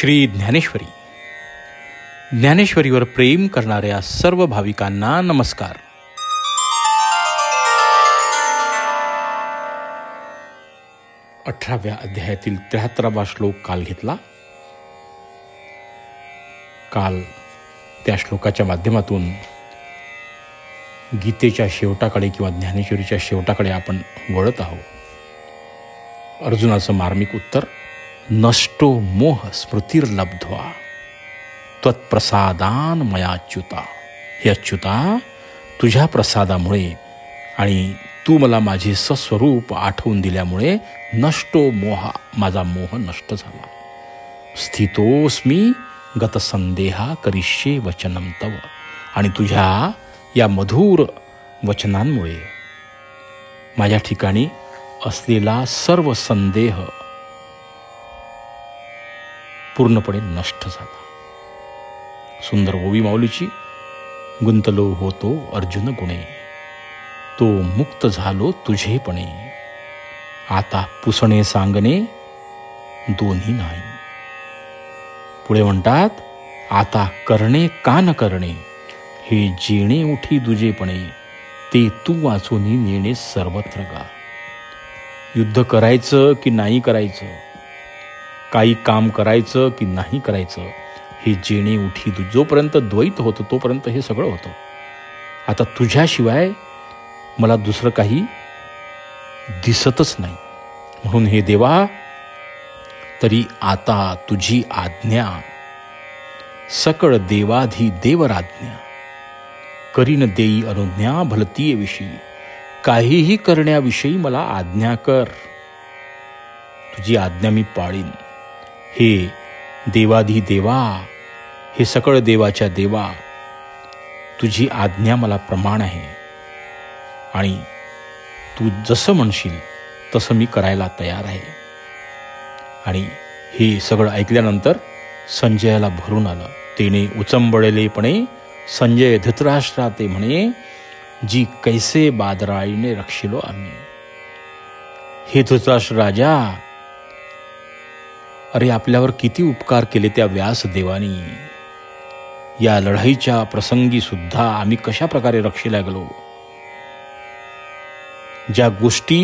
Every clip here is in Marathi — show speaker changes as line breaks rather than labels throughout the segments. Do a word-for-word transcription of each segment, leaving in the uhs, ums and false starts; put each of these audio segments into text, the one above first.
श्री ज्ञानेश्वरी. ज्ञानेश्वरीवर प्रेम करणाऱ्या सर्व भाविकांना नमस्कार. अठराव्या अध्यायातील त्र्याहत्तरावा श्लोक काल घेतला. काल त्या श्लोकाच्या माध्यमातून गीतेच्या शेवटाकडे किंवा ज्ञानेश्वरीच्या शेवटाकडे आपण वळत आहोत. अर्जुनाचं मार्मिक उत्तर, नष्टो मोह स्मृतिर्लब्ध्वा त्वत्प्रसादान मयाच्युता. हे अच्युता, तुझ्या प्रसादामुळे आणि तू मला माझे सस्वरूप आठवून दिल्यामुळे नष्टो मोह, माझा मोह नष्ट झाला. स्थितोस्मी गतसंदेहा करिष्ये वचनम तव. आणि तुझ्या या मधुर वचनांमुळे माझ्या ठिकाणी असलेला सर्व संदेह पूर्णपणे नष्ट झाला. सुंदर ओवी माऊलीची, गुंतलो होतो अर्जुन गुणे, तो मुक्त झालो तुझेपणे, आता पुसणे सांगणे दोन्ही नाही. पुढे म्हणतात, आता करणे का न करणे, हे जेणे उठी दुजेपणे, ते तू वाचून नेणे सर्वत्र गा. युद्ध करायचं की नाही करायचं, काही काम करायचं की नाही करायचं, हे जेणे उठी दु जोपर्यंत द्वैत होतं तोपर्यंत हे सगळं होतं. आता तुझ्याशिवाय मला दुसरं काही दिसतच नाही. म्हणून हे देवा, तरी आता तुझी आज्ञा, सकळ देवाधी देवराज्ञा, करीन देई अनुज्ञा भलतीये विषयी. काहीही करण्याविषयी मला आज्ञा कर, तुझी आज्ञा मी पाळीन. हे देवाधी देवा, हे सकळ देवाच्या देवा, तुझी आज्ञा मला प्रमाण आहे आणि तू जसं म्हणशील तसं मी करायला तयार आहे. आणि हे सगळं ऐकल्यानंतर संजयाला भरून आलं. तेने उचंबळलेपणे संजय धृतराष्ट्रा ते म्हणे, जी कैसे बादराळीने रक्षिलो आम्ही. हे धृतराष्ट्र राजा, अरे आपल्यावर किती उपकार केले त्या व्यासदेवानी. या लढाईच्या प्रसंगी सुद्धा आम्ही कशा प्रकारे रक्षेला गेलो. ज्या गोष्टी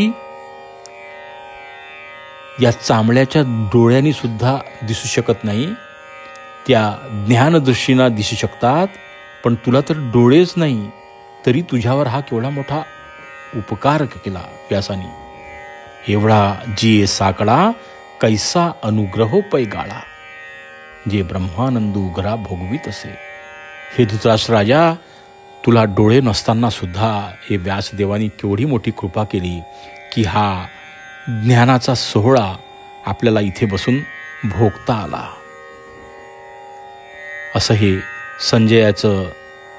या चांबल्याच्या डोळ्यांनी सुद्धा दिसू शकत नाही, त्या ज्ञानदृष्टीनं दिसू शकतात. पण तुला तर डोळेच नाही, तरी तुझ्यावर हा केवढा मोठा उपकार केला व्यासानी. एवढा जी साकडा कैसा अनुग्रहो पैगाळा, जे ब्रह्मानंदू घरा भोगवीत असे. हे धृतराष्ट्र राजा, तुला डोळे नसताना सुद्धा हे व्यासदेवानी केवढी मोठी कृपा केली की हा ज्ञानाचा सोहळा आपल्याला इथे बसून भोगता आला. असं हे संजयाचं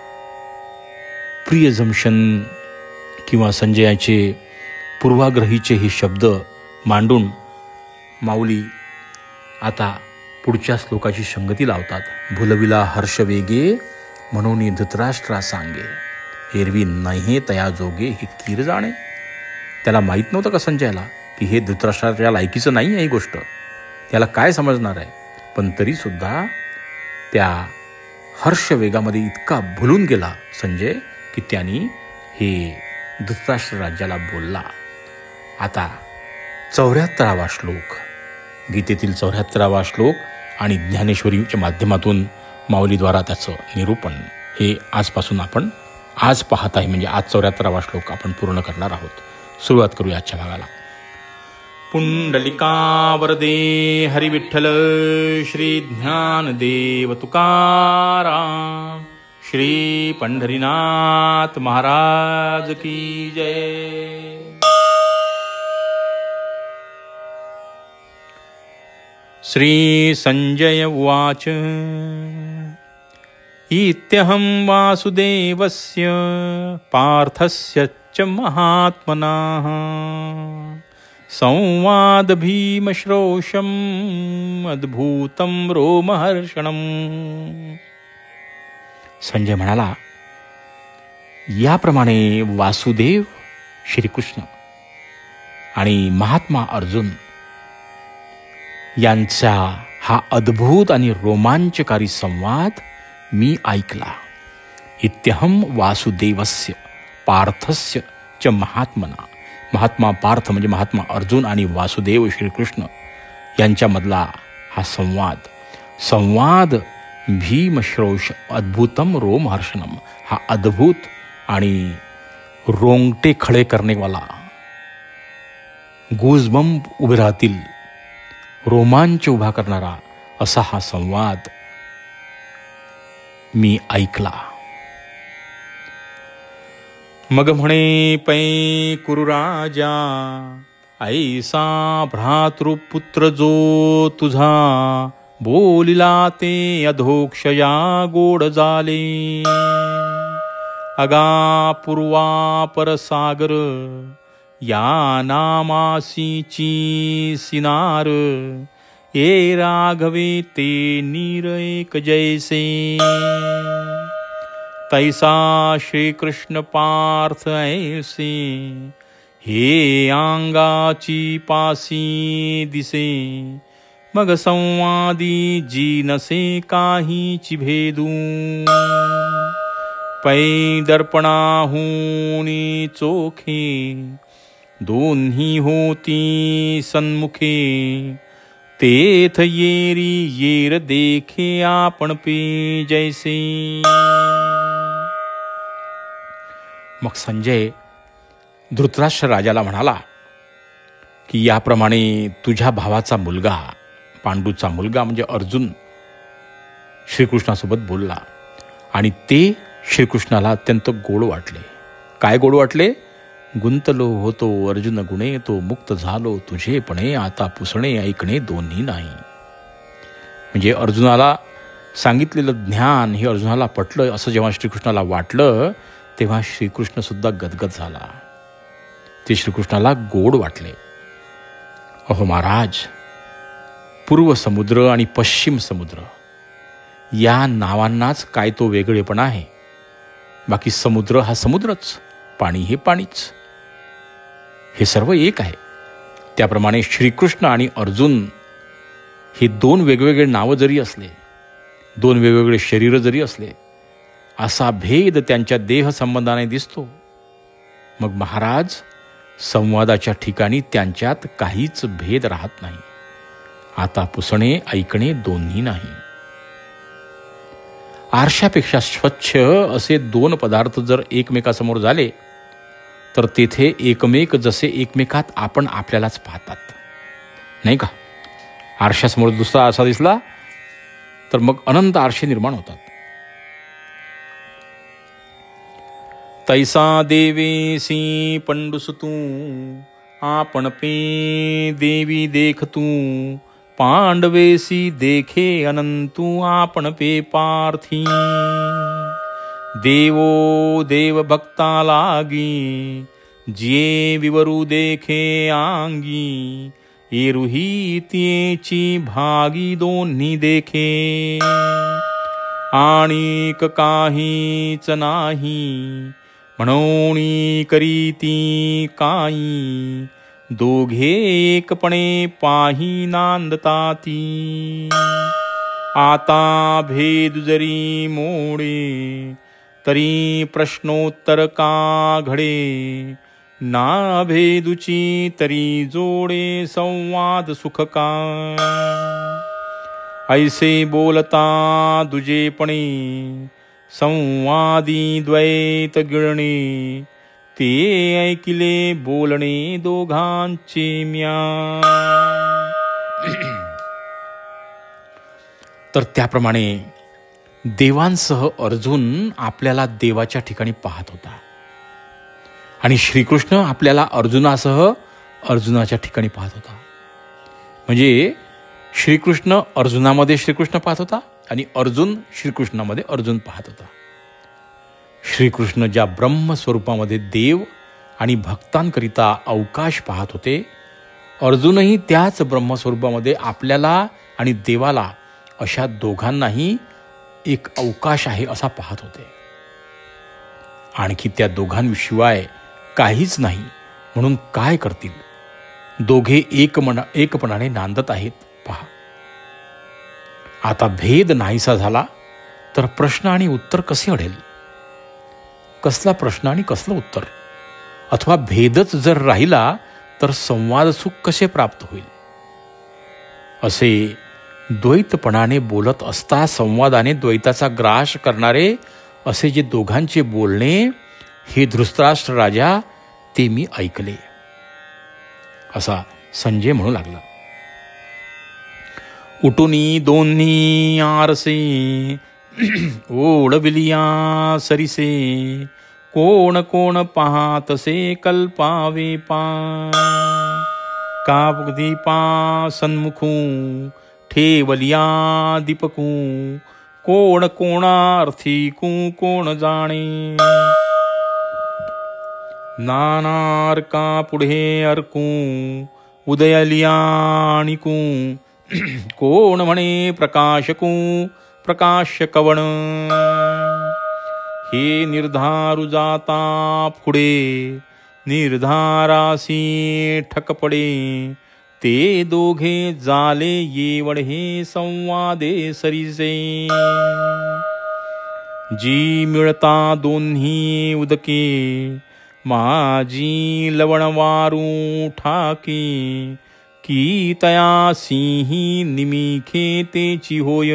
प्रियजंशन किंवा संजयाचे पूर्वाग्रहीचे हे शब्द मांडून माऊली आता पुढच्या श्लोकाची संगती लावतात. भुलविला हर्षवेगे म्हणून धृतराष्ट्रा सांगे, एरवी नहे तया जोगे हे कीर जाणे. त्याला माहीत नव्हतं का संजयाला की हे धृतराष्ट्राच्या लायकीचं नाही आहे ही गोष्ट, त्याला काय समजणार आहे. पण तरीसुद्धा त्या हर्षवेगामध्ये इतका भुलून गेला संजय की त्यांनी हे धृतराष्ट्र राज्याला बोलला. आता चौऱ्याहत्तरावा श्लोक, गीतेतील चौऱ्याहत्तरावा श्लोक आणि ज्ञानेश्वरीच्या माध्यमातून माऊलीद्वारा त्याचं निरूपण हे आजपासून आपण आज पाहत आहे. म्हणजे आज चौऱ्याहत्तरावा श्लोक आपण पूर्ण करणार आहोत. सुरुवात करूया आजच्या भागाला. पुंडलिका वरदे हरी विठ्ठल श्री ज्ञानदेव तुकाराम, श्री पंढरीनाथ महाराज की जय. श्री संजय उवाच, इत्यहं वासुदेवस्य पार्थस्य च महात्मनः संवाद भीमश्रोषम् अद्भुतं रोमहर्षणम्. संजय म्हणाला, याप्रमाणे वासुदेव श्रीकृष्ण आणि महात्मा अर्जुन यांचा हा अद्भुत आणि रोमांचकारी संवाद मी ऐकला. इत्यहम वासुदेवस्य पार्थस्य च महात्मना. महात्मा पार्थ म्हणजे महात्मा अर्जुन आणि वासुदेव श्रीकृष्ण यांच्यामधला हा संवाद. संवाद भीमश्रौष अद्भुतम रोमहर्षणम. हा अद्भुत आणि रोंगटे खडे करनेवाला, गुजबंब उभे राहतील, रोमांच उभा करणारा असा हा संवाद मी ऐकला. मग म्हणे पै कुरुराजा, ऐसा भ्रातृपुत्र जो तुझा, बोलिला ते अधोक्षया गोड झाले. अगा पूर्वा परसागर, या नामासीची सिनार. ए राघवे ते नीर एक जैसे, तैसा श्रीकृष्ण पार्थ ऐसे. हे अंगाची पासी दिसे, मग संवादी जी नसे काहीची भेदू. पै दर्पणाहूनी चोखे, दोन्ही होती सन्मुखे. तेथ येरी येर देखे आपण पे जैसे. मग संजय धृतराष्ट्र राजाला म्हणाला की याप्रमाणे तुझ्या भावाचा मुलगा, पांडूचा मुलगा म्हणजे अर्जुन श्रीकृष्णासोबत बोलला आणि ते श्रीकृष्णाला अत्यंत गोड वाटले. काय गोड वाटले? गुंतलो होतो अर्जुन गुणे, तो मुक्त झालो तुझेपणे. आता पुसणे ऐकणे दोन्ही नाही. म्हणजे अर्जुनाला सांगितलेलं ज्ञान हे अर्जुनाला पटलं असं जेव्हा श्रीकृष्णाला वाटलं तेव्हा श्रीकृष्ण सुद्धा गदगद झाला. ते श्रीकृष्णाला गोड वाटले. अहो महाराज, पूर्व समुद्र आणि पश्चिम समुद्र या नावांनाच काय तो वेगळेपणा आहे. बाकी समुद्र हा समुद्रच, पाणी हे पाणीच, हे सर्व एक आहे. त्याप्रमाणे श्रीकृष्ण आणि अर्जुन हे दोन वेगवेगळे नावं जरी असले, दोन वेगवेगळे शरीर जरी असले, असा भेद त्यांच्या देह संबंधाने दिसतो. मग महाराज, संवादाच्या ठिकाणी त्यांच्यात काहीच भेद राहत नाही. आता पुसणे ऐकणे दोन्ही नाही. आरशापेक्षा स्वच्छ असे दोन पदार्थ जर एकमेकासमोर झाले तर तेथे एकमेक जसे एकमेकात आपण आपल्यालाच पाहतात, नाही का? आरशासमोर दुसरा आरसा दिसला तर मग अनंत आरशे निर्माण होतात. तैसा देवेसी पंडुसुतू, आपण पे देवी देखतू. पांडवेसी देखे अनंतू, आपण पे पार्थी. देवो देव भक्ता लागी, जिये विवरू देखे आंगी. एरुही तियेची भागी दोन्ही देखे, आणिक काहीच नाही. म्हणून करीती काई, दोघे एकपणे पाही नांदताती. आता भेद जरी मोडे, तरी प्रश्नोत्तर का घडे. ना भेदुची तरी जोडे, संवाद सुख का. ऐसे बोलता दुजेपणे, संवादी द्वैत गिळणे. ते ऐकिले बोलणे दोघांचे म्या. तर त्याप्रमाणे देवांसह अर्जुन आपल्याला देवाच्या ठिकाणी पाहत होता आणि श्रीकृष्ण आपल्याला अर्जुनासह अर्जुनाच्या ठिकाणी पाहत होता. म्हणजे श्रीकृष्ण अर्जुनामध्ये श्रीकृष्ण पाहत होता आणि अर्जुन श्रीकृष्णामध्ये अर्जुन पाहत होता. श्रीकृष्ण ज्या ब्रह्मस्वरूपामध्ये देव आणि भक्तांकरिता अवकाश पाहत होते, अर्जुनही त्याच ब्रह्मस्वरूपामध्ये आपल्याला आणि देवाला अशा दोघांनाही एक अवकाश आहे असा पाहत होते. आणखी त्या दोघांशिवाय काहीच नाही म्हणून काय करतील? दोघे एकमना एकपणाने नांदत आहेत. पहा, आता भेद नाहीसा झाला तर प्रश्न आणि उत्तर कसे अडेल? कसला प्रश्न आणि कसलं उत्तर? अथवा भेदच जर राहिला तर संवाद सुख कसे प्राप्त होईल? असे द्वैतपणाने बोलत असता संवादाने द्वैताचा ग्रास करणारे असे जे दोघांचे बोलणे, हे धृतराष्ट्र राजा, ते मी ऐकले, असा संजय म्हणू लागला. उठुनी दोन्ही आरसे ओढविलिया सरिसे, कोण कोण पाहातसे कल्पावे पा. का दीपा सन्मुखू ठेवलिया दीपकू, कोण कोणार्थी कू कोण जाणे. नानार्का पुढे अर्कू उदयलिया आणिकू, कोण म्हणे प्रकाशकू प्रकाश कवण. हे निर्धारू जाता पुढे निर्धारासी ठक पडे, ते दोघे जाले येवढ हे संवादे सरिसे. जी मिळता दोन्ही उदके, माझी लवण वारू ठाके. की तया सिंही निमिखे तेची होय.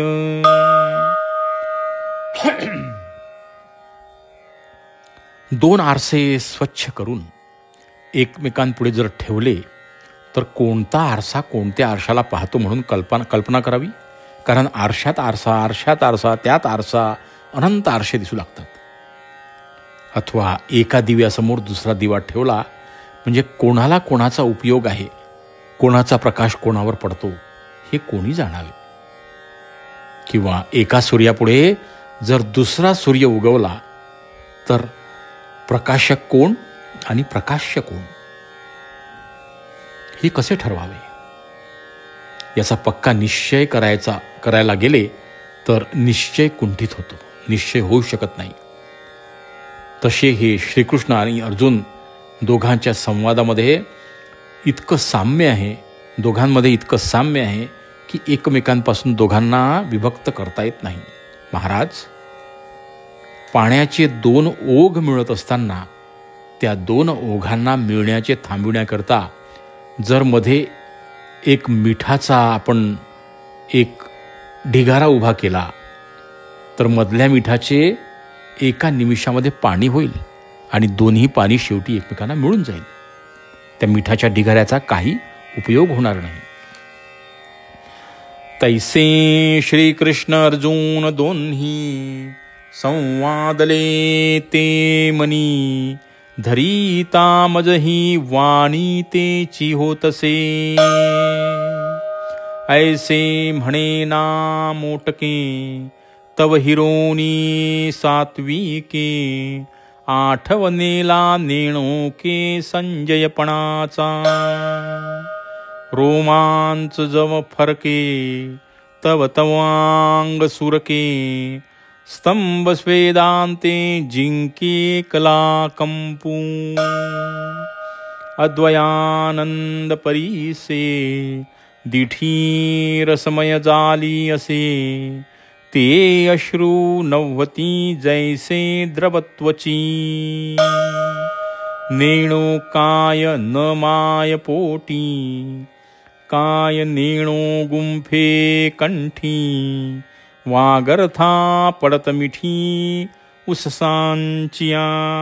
दोन आरसे स्वच्छ करून एकमेकांपुढे जर ठेवले तर कोणता आरसा कोणत्या आरशाला पाहतो म्हणून कल्पना कल्पना करावी. कारण आरशात आरसा, आरशात आरसा, त्यात आरसा, अनंत आरसे दिसू लागतात. अथवा एका दिव्यासमोर दुसरा दिवा ठेवला म्हणजे कोणाला कोणाचा उपयोग आहे, कोणाचा प्रकाश कोणावर पडतो हे कोणी जाणावे. किंवा एका सूर्यापुढे जर दुसरा सूर्य उगवला तर प्रकाशक कोण आणि प्रकाश्य कोण हे कसे ठरवावे, याचा पक्का निश्चय करायचा करायला गेले तर निश्चय कुंठित होतो, निश्चय होऊ शकत नाही. तसे हे श्रीकृष्ण आणि अर्जुन दोघांच्या संवादामध्ये इतकं साम्य आहे, दोघांमध्ये इतकं साम्य आहे की एकमेकांपासून दोघांना विभक्त करता येत नाही. महाराज, पाण्याचे दोन ओघ मिळत असताना त्या दोन ओघांना मिळण्याचे थांबविण्याकरता जर मध्ये एक मिठाचा आपण एक ढिगारा उभा केला तर मधल्या मिठाचे एका निमिषामध्ये पाणी होईल आणि दोन्ही पाणी शेवटी एकमेकांना मिळून जाईल. त्या मिठाच्या ढिगाऱ्याचा काही उपयोग होणार नाही. तैसे श्रीकृष्ण अर्जुन दोन्ही संवादले ते मनी, धरिता मजही वाणी तेची होतसे. ऐसे म्हणे ना मोटके तव हिरोनी सात्विके, आठवनेला नेणो के संजयपणाचा. रोमांच जव फरके तव तवांग सुरके, स्तंभ स्वेदांते जिंके कला कंपू. अद्वयानंद परीसे दिठी रसमय जाली असे, ते अश्रू नव्वती जैसे द्रवत्वची. नेणो काय न माय पोटी, काय नेणो गुंफे कंठी. वागरथा पडत मिठी उससांचिया.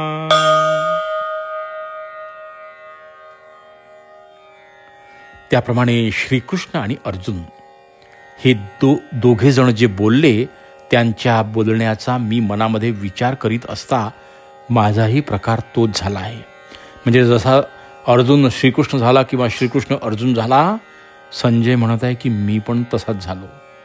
त्याप्रमाणे श्रीकृष्ण आणि अर्जुन हे दो दोघे जण जे बोलले त्यांच्या बोलण्याचा मी मनामध्ये विचार करीत असता माझाही प्रकार तोच झाला आहे. म्हणजे जसा अर्जुन श्रीकृष्ण झाला किंवा श्रीकृष्ण अर्जुन झाला, संजय म्हणत आहे की मी पण तसाच झालो.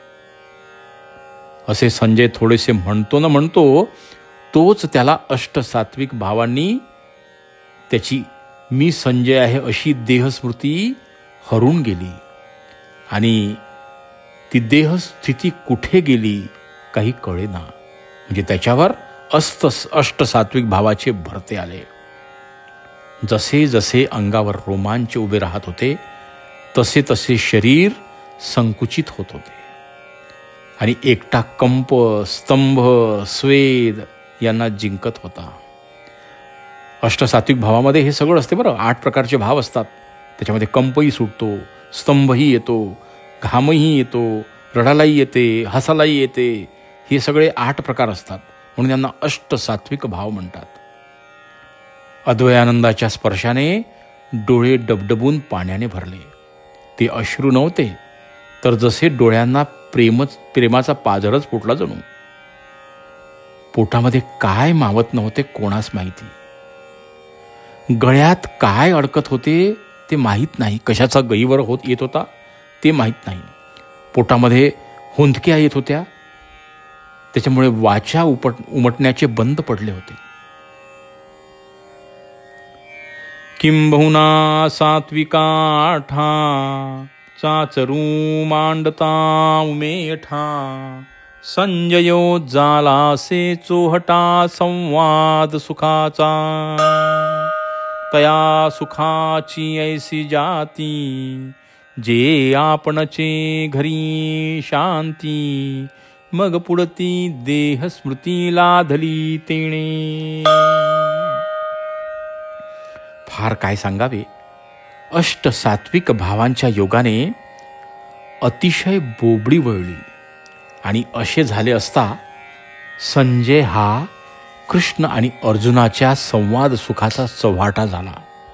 असे संजय थोडेसे म्हणतो ना म्हणतो तोच त्याला अष्टसात्विक भावांनी त्याची मी संजय आहे अशी देहस्मृती हरून गेली आणि ती देहस्थिती कुठे गेली काही कळेना. म्हणजे त्याच्यावर अस्त अष्टसात्विक भावाचे भरते आले. जसे जसे अंगावर रोमांच उभे राहत होते तसे तसे शरीर संकुचित होत होते. आणि एकटा कंप, स्तंभ, स्वेद यांना जिंकत होता. अष्टसात्विक भावामध्ये हे सगळं असते बरं. आठ प्रकारचे भाव असतात. त्याच्यामध्ये कंपही सुटतो, स्तंभही येतो, घामही येतो, रडालाही येते, हसालाही येते. हे सगळे आठ प्रकार असतात, म्हणून त्यांना अष्टसात्विक भाव म्हणतात. अद्वयानंदाच्या स्पर्शाने डोळे डबडबून पाण्याने भरले. ते अश्रू नव्हते, तर जसे डोळ्यांना प्रेमच प्रेमाचा पाझरच फुटला जणू. पोटामध्ये काय मावत नव्हते कोणास माहिती. गळ्यात काय अडकत होते ते माहीत नाही. कशाचा गैवर होत येत होता ते माहीत नाही. पोटामध्ये हुंदक्या येत होत्या, त्याच्यामुळे वाचा उपट उमटण्याचे बंद पडले होते. किंबहुना सात्विकाठा चाचरू मांडता उमेठा संजयो जालासे चोहटा संवाद सुखाचा तया सुखाची ऐसी जाती जे आपणचे घरी शांती मग पुढती देह स्मृती लाधली तेणे. फार काय सांगावे. अष्ट सात्विक भावांच्या योगाने अतिशय बोबडी वळली आणि असे झाले असता संजय हा कृष्ण आणि अर्जुनाच्या संवाद सुखाचा चव्हाटा झाला.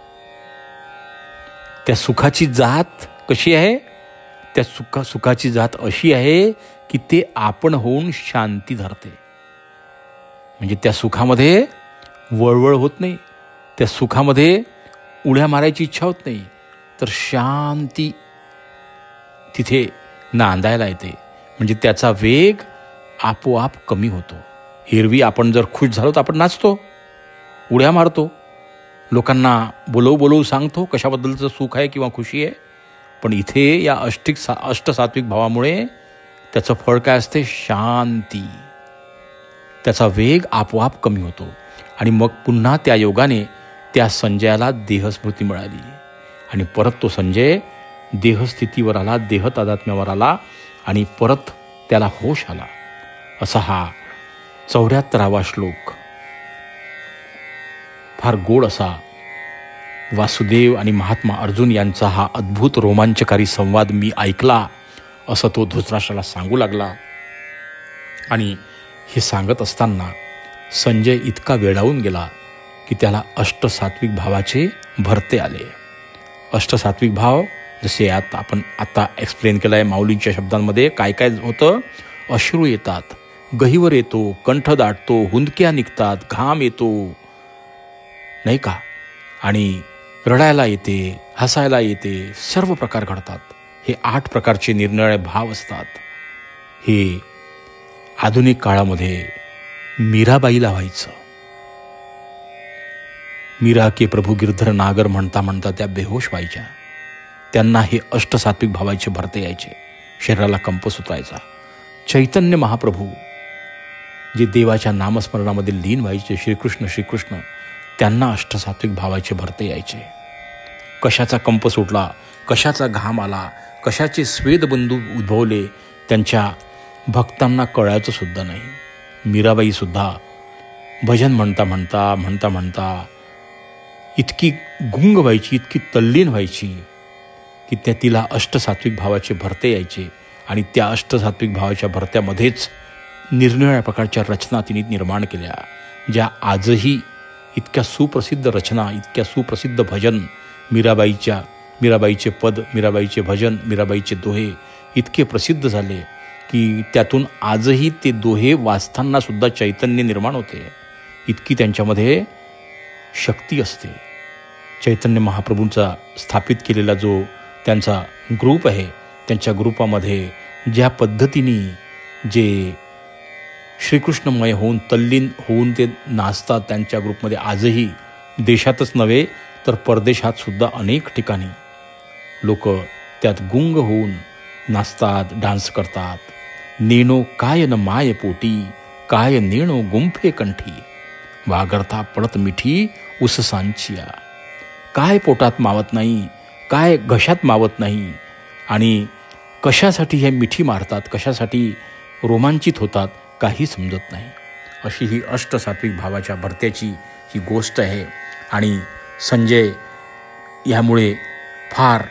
त्या सुखाची जात कशी आहे? त्या सुखा सुखाची जात अशी आहे की ते आपण होऊन शांती धरते. म्हणजे त्या सुखामध्ये वळवळ होत नाही, त्या सुखामध्ये उड्या मारायची इच्छा होत नाही, तर शांती तिथे नांदायला येते. म्हणजे त्याचा वेग आपोआप कमी होतो. एरवी आपण जर खुश झालो तर आपण नाचतो, उड्या मारतो, लोकांना बोलवू बोलवू सांगतो कशाबद्दलचं सुख आहे किंवा खुशी आहे. पण इथे या अष्टिक सा अष्टसात्विक भावामुळे त्याचं फळ काय असते? शांती. त्याचा वेग आपोआप कमी होतो आणि मग पुन्हा त्या योगाने त्या संजयाला देहस्मृती मिळाली आणि परत तो संजय देहस्थितीवर आला, देह तादात्म्यावर आला आणि परत त्याला होश आला. असा हा चौऱ्याहत्तरावा श्लोक. फार गोड असा वासुदेव आणि महात्मा अर्जुन यांचा हा अद्भुत रोमांचकारी संवाद मी ऐकला असं तो धृतराष्ट्राला सांगू लागला. आणि हे सांगत असताना संजय इतका वेडावून गेला की त्याला अष्टसात्विक भावाचे भरते आले. अष्टसात्विक भाव जसे यात आपण आता एक्सप्लेन केलं आहे माऊलींच्या शब्दांमध्ये, काय काय होतं? अश्रू येतात, गहिवर येतो, कंठ दाटतो, हुंदक्या निघतात, घाम येतो, नाही का, आणि रडायला येते, हसायला येते, सर्व प्रकार घडतात. हे आठ प्रकारचे निरनिराळे भाव असतात. हे आधुनिक काळामध्ये मीराबाईला व्हायचं. मीरा के प्रभू गिरधर नागर म्हणता म्हणता त्या बेहोश व्हायच्या. त्यांना हे अष्टसात्विक भावाचे भरते यायचे, शरीराला कंप सुचायचा. चैतन्य महाप्रभू जे देवाच्या नामस्मरणामध्ये लीन व्हायचे, श्रीकृष्ण श्रीकृष्ण, त्यांना अष्टसात्विक भावाचे भरते यायचे. कशाचा कंप सुटला, कशाचा घाम आला, कशाचे स्वेदबंधू उद्भवले त्यांच्या भक्तांना कळायचं सुद्धा नाही. मीराबाईसुद्धा भजन म्हणता म्हणता म्हणता म्हणता इतकी गुंग व्हायची, इतकी तल्लीन व्हायची की त्या तिला अष्टसात्विक भावाचे भरते यायचे. आणि त्या अष्टसात्विक भावाच्या भरत्यामध्येच निरनिराळ्या प्रकारच्या रचना तिने निर्माण केल्या, ज्या आजही इतक्या सुप्रसिद्ध रचना, इतक्या सुप्रसिद्ध भजन, मीराबाईच्या मीराबाईचे पद, मीराबाईचे भजन, मीराबाईचे दोहे इतके प्रसिद्ध झाले की त्यातून आजही ते दोहे वाचताना सुद्धा चैतन्य निर्माण होते. इतकी त्यांच्यामध्ये शक्ती असते. चैतन्य महाप्रभूंचा स्थापित केलेला जो त्यांचा ग्रुप आहे, त्यांच्या ग्रुपामध्ये ज्या पद्धतीने जे श्रीकृष्णमय होऊन तल्लीन होऊन ते नाचतात, त्यांच्या ग्रुपमध्ये आजही देशातच नव्हे तर परदेशात सुद्धा अनेक ठिकाणी लोक त्यात गुंग होऊन नाचतात, डान्स करतात. नेणो काय न माय पोटी, काय नेणो गुंफे कंठी, वागरता पडत मिठी उससांचिया. काय पोटात मावत नाही, काय घशात मावत नाही, आणि कशासाठी हे मिठी मारतात, कशासाठी रोमांचित होतात, काही समजत नाही. अशी ही अष्टसात्विक भावाच्या भरत्याची ही गोष्ट आहे. आणि संजय यामुळे फार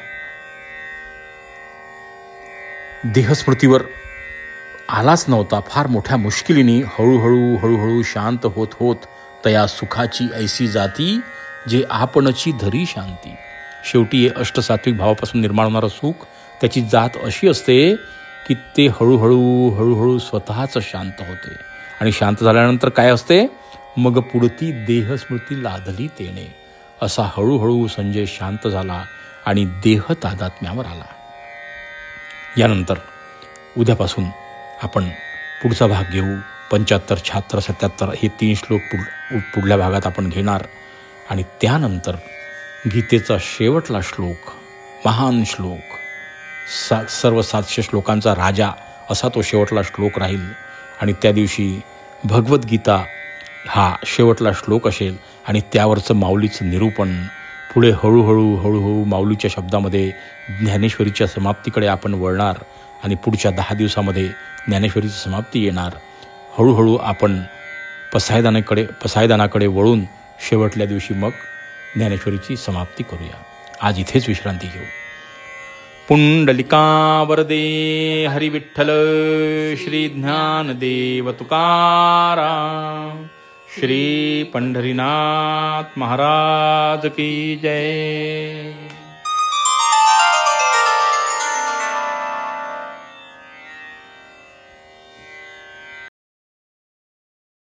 देहस्मृतीवर आलाच नव्हता. फार मोठ्या मुश्किलीने हळूहळू हळूहळू शांत होत होत तया सुखाची ऐसी जाती जे आपणची धरी शांती. शेवटी हे अष्टसात्विक भावापासून निर्माण होणारं सुख, त्याची जात अशी असते की ते हळूहळू हळूहळू स्वतःच शांत होते. आणि शांत झाल्यानंतर काय असते, मग पुढती देहस्मृती लादली तेने. असा हळूहळू संजय शांत झाला आणि देह तादात्म्यावर आला. यानंतर उद्यापासून आपण पुढचा भाग घेऊ. पंच्याहत्तर, शहात्तर, सत्याहत्तर हे तीन श्लोक पुढ पुढल्या भागात आपण घेणार. आणि त्यानंतर गीतेचा शेवटला श्लोक, महान श्लोक, सा सर्व सातशे श्लोकांचा राजा असा तो शेवटला श्लोक राहील. आणि त्या दिवशी भगवद्गीता हा शेवटला श्लोक असेल आणि त्यावरचं माऊलीचं निरूपण. पुढे हळूहळू हळूहळू माऊलीच्या शब्दामध्ये ज्ञानेश्वरीच्या समाप्तीकडे आपण वळणार आणि पुढच्या दहा दिवसामध्ये ज्ञानेश्वरीची समाप्ती येणार. हळूहळू आपण पसायदानाकडे पसायदानाकडे वळून शेवटल्या दिवशी मग ज्ञानेश्वरीची समाप्ती करूया. आज इथेच विश्रांती घेऊ. पुंडलिका वरदे हरी विठ्ठल श्री ज्ञानदेव तुकाराम. श्री पंढरीनाथ महाराज की जय.